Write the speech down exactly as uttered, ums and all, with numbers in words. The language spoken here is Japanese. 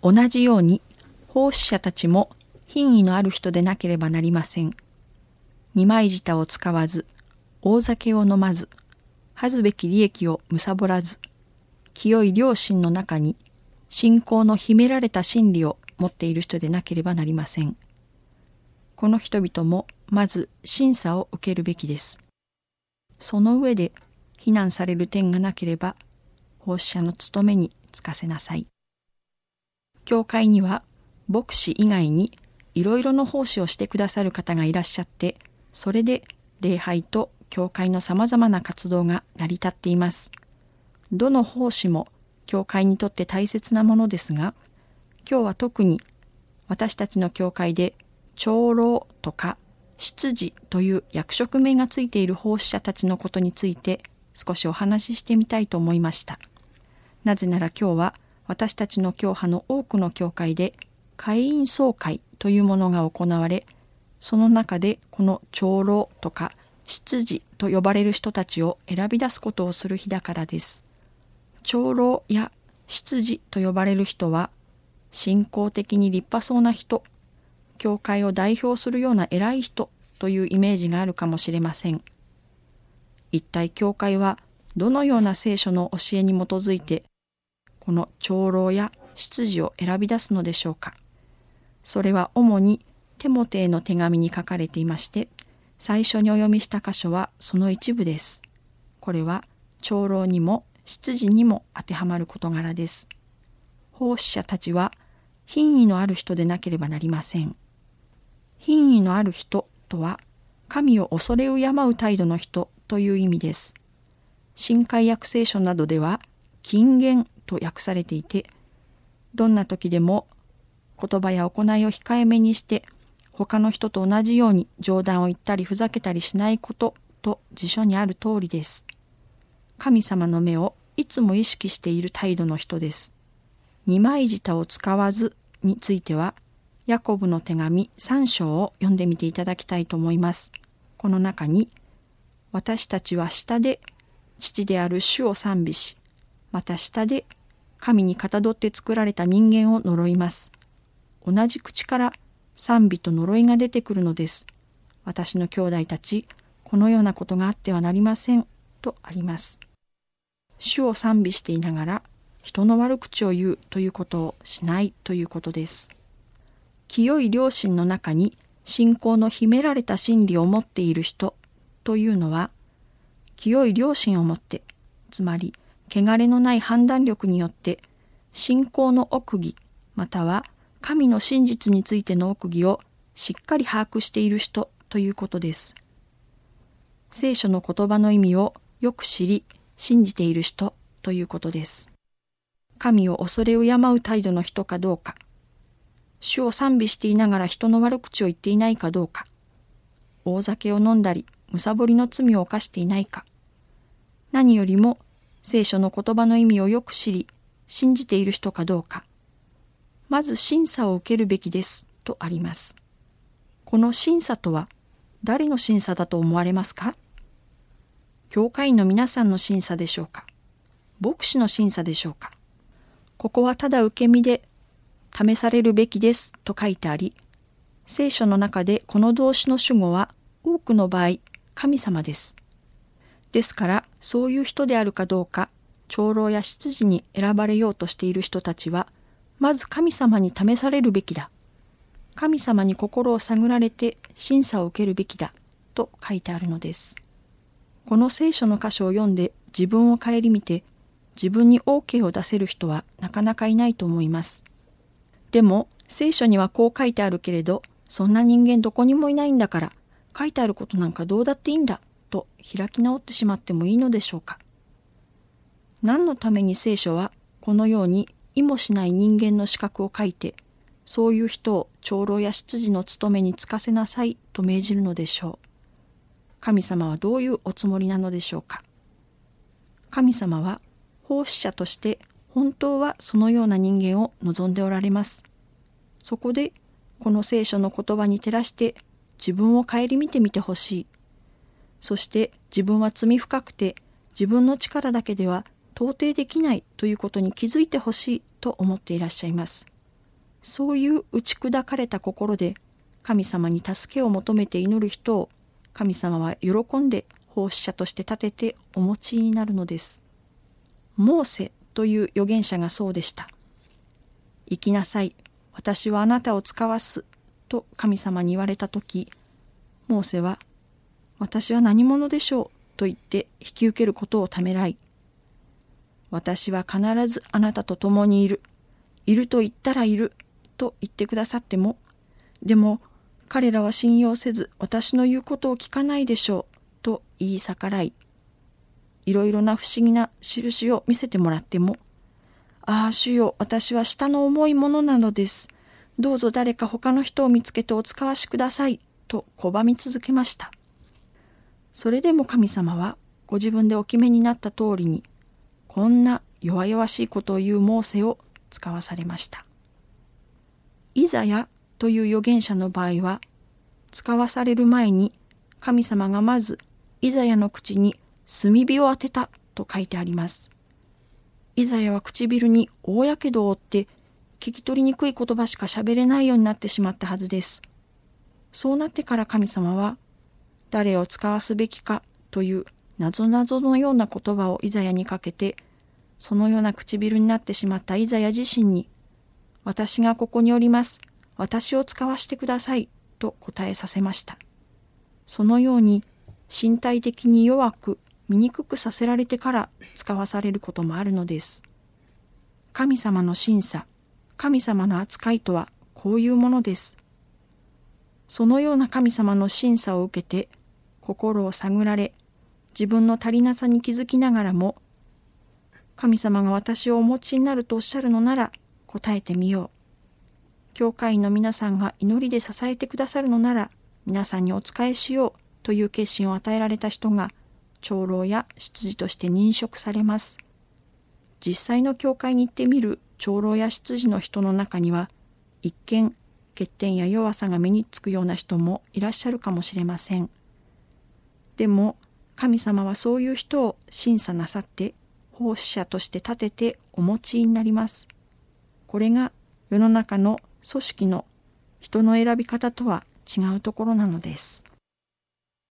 同じように奉仕者たちも品位のある人でなければなりません。二枚舌を使わず、大酒を飲まず、恥ずべき利益を貪らず、清い良心の中に信仰の秘められた真理を持っている人でなければなりません。この人々もまず審査を受けるべきです。その上で非難される点がなければ、奉仕者の務めに就かせなさい。教会には牧師以外にいろいろの奉仕をしてくださる方がいらっしゃって、それで礼拝と教会のさまざまな活動が成り立っています。どの奉仕も教会にとって大切なものですが、今日は特に私たちの教会で長老とか執事という役職名がついている奉仕者たちのことについて少しお話ししてみたいと思いました。なぜなら今日は私たちの教派の多くの教会で会員総会というものが行われ、その中でこの長老とか執事と呼ばれる人たちを選び出すことをする日だからです。長老や執事と呼ばれる人は信仰的に立派そうな人、教会を代表するような偉い人というイメージがあるかもしれません。一体教会はどのような聖書の教えに基づいてこの長老や執事を選び出すのでしょうか。それは主にテモテへの手紙に書かれていまして、最初にお読みした箇所はその一部です。これは長老にも執事にも当てはまる事柄です。奉仕者たちは品位のある人でなければなりません。品位のある人とは、神を恐れ敬う態度の人という意味です。新海訳聖書などでは、謹厳と訳されていて、どんな時でも言葉や行いを控えめにして、他の人と同じように冗談を言ったりふざけたりしないことと辞書にある通りです。神様の目をいつも意識している態度の人です。二枚舌を使わずについては、ヤコブの手紙さん章を読んでみていただきたいと思います。この中に、私たちは舌で父である主を賛美し、また舌で神にかたどって作られた人間を呪います。同じ口から賛美と呪いが出てくるのです。私の兄弟たち、このようなことがあってはなりません、とあります。主を賛美していながら、人の悪口を言うということをしないということです。清い良心の中に信仰の秘められた真理を持っている人というのは、清い良心を持って、つまり汚れのない判断力によって信仰の奥義または神の真実についての奥義をしっかり把握している人ということです。聖書の言葉の意味をよく知り信じている人ということです。神を恐れ敬う態度の人かどうか、主を賛美していながら人の悪口を言っていないかどうか、大酒を飲んだり貪りの罪を犯していないか、何よりも聖書の言葉の意味をよく知り信じている人かどうか、まず審査を受けるべきですとあります。この審査とは誰の審査だと思われますか？教会員の皆さんの審査でしょうか？牧師の審査でしょうか？ここはただ受け身で試されるべきですと書いてあり、聖書の中でこの動詞の主語は多くの場合神様です。ですからそういう人であるかどうか長老や執事に選ばれようとしている人たちはまず神様に試されるべきだ。神様に心を探られて審査を受けるべきだと書いてあるのです。この聖書の箇所を読んで自分を顧みて自分に オーケー を出せる人はなかなかいないと思います。でも聖書にはこう書いてあるけれど、そんな人間どこにもいないんだから書いてあることなんかどうだっていいんだと開き直ってしまってもいいのでしょうか。何のために聖書はこのように意もしない人間の資格を書いて、そういう人を長老や執事の務めに就かせなさいと命じるのでしょう。神様はどういうおつもりなのでしょうか。神様は奉仕者として本当はそのような人間を望んでおられます。そこでこの聖書の言葉に照らして自分を顧みてみてほしい。そして自分は罪深くて自分の力だけでは到底できないということに気づいてほしいと思っていらっしゃいます。 そういう打ち砕かれた心で神様に助けを求めて祈る人を神様は喜んで奉仕者として立ててお持ちになるのです。モーセという預言者がそうでした。行きなさい、私はあなたを使わすと神様に言われたとき、モーセは私は何者でしょうと言って引き受けることをためらい、私は必ずあなたと共にいる、いると言ったらいると言ってくださっても、でも彼らは信用せず私の言うことを聞かないでしょうと言い逆らい、いろいろな不思議な印を見せてもらっても、ああ主よ、私は下の重いものなのです。どうぞ誰か他の人を見つけてお使わしくださいと拒み続けました。それでも神様はご自分でお決めになった通りに、こんな弱々しいことを言うモーセを使わされました。イザヤという預言者の場合は、使わされる前に神様がまずイザヤの口に炭火を当てたと書いてあります。イザヤは唇に大やけどを負って聞き取りにくい言葉しか喋れないようになってしまったはずです。そうなってから神様は誰を使わすべきかという謎々のような言葉をイザヤにかけて、そのような唇になってしまったイザヤ自身に、私がここにおります。私を使わしてくださいと答えさせました。そのように身体的に弱く醜くさせられてから使わされることもあるのです。神様の審査、神様の扱いとはこういうものです。そのような神様の審査を受けて心を探られ、自分の足りなさに気づきながらも、神様が私をお持ちになるとおっしゃるのなら答えてみよう。教会員の皆さんが祈りで支えてくださるのなら皆さんにお仕えしようという決心を与えられた人が長老や執事として任職されます。実際の教会に行ってみる長老や執事の人の中には、一見欠点や弱さが目につくような人もいらっしゃるかもしれません。でも神様はそういう人を審査なさって奉仕者として立ててお持ちになります。これが世の中の組織の人の選び方とは違うところなのです。